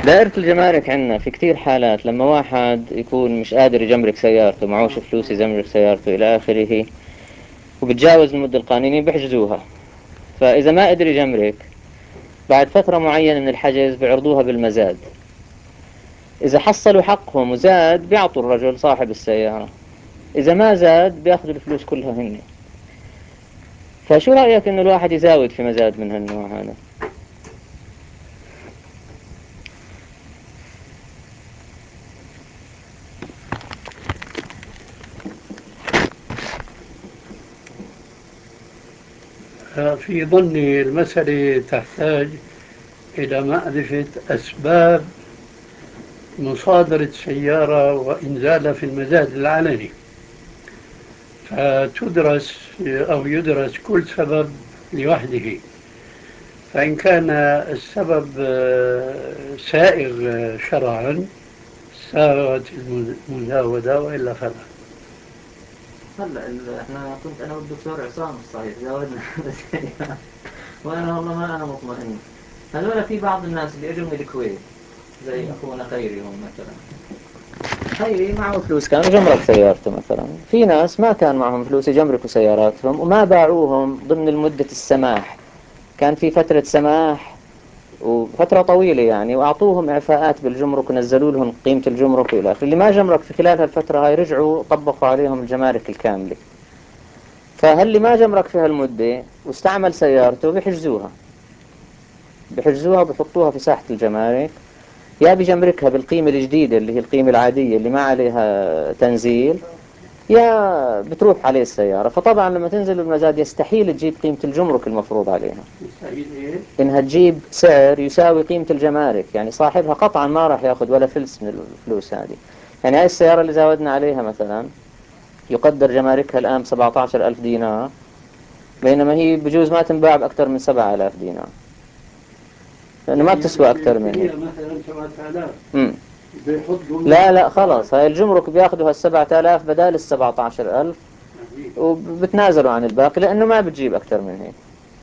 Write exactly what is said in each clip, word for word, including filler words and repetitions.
دائرة الجمارك عندنا في كتير حالات لما واحد يكون مش قادر يجمرك سيارته، معوش فلوس يجمرك سيارته إلى آخره، وبتجاوز المدة القانونية بيحجزوها. فإذا ما قدر يجمرك بعد فترة معينة من الحجز بيعرضوها بالمزاد. إذا حصلوا حقهم وزاد بيعطوا الرجل صاحب السيارة، إذا ما زاد بياخذوا الفلوس كلها هن. فشو رأيك إنه الواحد يزاود في مزاد من هالنوع هذا؟ في ظني المسألة تحتاج إلى معرفة أسباب مصادرة سيارة وإنزالها في المزاد العلني، فتدرس أو يدرس كل سبب لوحده. فإن كان السبب سائغ شرعا ساغت المزاودة، وإلا فلا. هلا ال- احنا كنت انا والدكتور عصام الصحيح زودنا السيارة. وانا والله ما انا مطمئن. هذول في بعض الناس اللي اجوا من الكويت زي اخونا خيري هم مثلا. خيري معه فلوس كان جمرك سيارته مثلا. في ناس ما كان معهم فلوس يجمركوا سياراتهم وما باعوهم ضمن المدة السماح. كان في فترة سماح وفترة طويلة يعني، وأعطوهم إعفاءات بالجمرك ونزلوا لهم قيمة الجمرك وإلى آخره. اللي ما جمرك في خلال هالفترة هاي رجعوا طبقوا عليهم الجمارك الكاملة. فهاللي ما جمرك في هالمدة واستعمل سيارته بيحجزوها بيحجزوها وبيحطوها في ساحة الجمارك. يا بيجمركها بالقيمة الجديدة اللي هي القيمة العادية اللي ما عليها تنزيل، يا بتروح عليه السيارة. فطبعا لما تنزل المزاد يستحيل تجيب قيمة الجمرك المفروض عليها، مستحيل إيه؟ إنها تجيب سعر يساوي قيمة الجمارك. يعني صاحبها قطعا ما راح ياخذ ولا فلس من الفلوس هذه. يعني هاي السيارة اللي زودنا عليها مثلا يقدر جماركها الآن ب سبعة عشر ألف دينار، بينما هي بجوز ما تنباع بأكثر من سبعة آلاف دينار، لأنه ما يعني بتسوى اللي أكثر من هيك. بيشتريها مثلا سبعة آلاف مم. بيحط لا جمرك لا سبعة. خلاص، هاي الجمرك بياخذوا هالسبعة آلاف بدال السبعة عشر ألف، عجيب. وبتنازلوا عن الباقي لأنه ما بتجيب أكثر من هيك.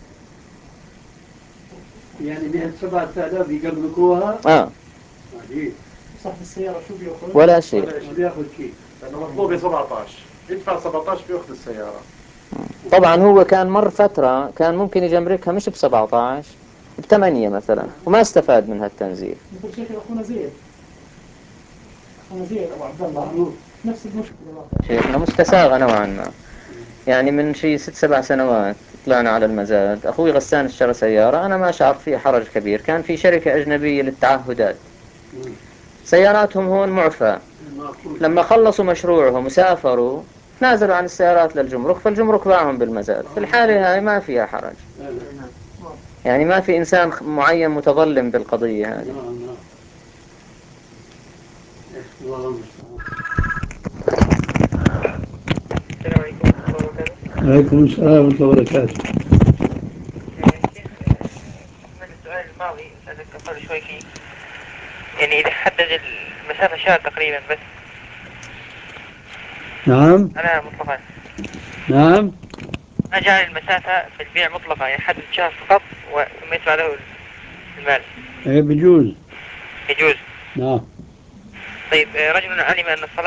يعني بهال سبعة آلاف يقبلكوها. آه عجيب. صاحب السيارة شو بياخذ؟ ولا شيء. ولا شيء. ما بياخذ شيء. لأنه مطلوبة سبعة عشر، يدفع سبعة عشر بياخذ السيارة. طبعا هو كان مر فترة كان ممكن يجمركها مش بسبعة عشر، بثمانية مثلا، وما استفاد من هالتنزيل. مثل شيخ أخونا زيد أخونا زيد أبو عبد الله نفس المشكلة. شيخنا مستساغة نوعا ما. يعني من شي ست سبع سنوات طلعنا على المزاد، أخوي غسان اشترى سيارة، أنا ما شعرت فيه حرج كبير. كان في شركة أجنبية للتعهدات، سياراتهم هون معفى. لما خلصوا مشروعهم وسافروا نازلوا عن السيارات للجمرك، فالجمرك باعهم بالمزاد. في الحالة هاي ما فيها حرج، يعني ما في إنسان معين متظلم بالقضية هذه. نعم نعم. الله المستعان. السلام عليكم ورحمة الله وبركاته. عليكم السلام ورحمة الله وبركاته. شيخ، من السؤال الماضي سألتك قبل شوي فيه، يعني إذا حدد المسافة شهر تقريبا بس. نعم أنا مطلقا نعم. ما جعل المسافة في البيع مطلقا، يعني حدد شهر فقط ثم يدفع له المال. ايه بجوز. يجوز. نعم. طيب، رجل علم أن الصلاة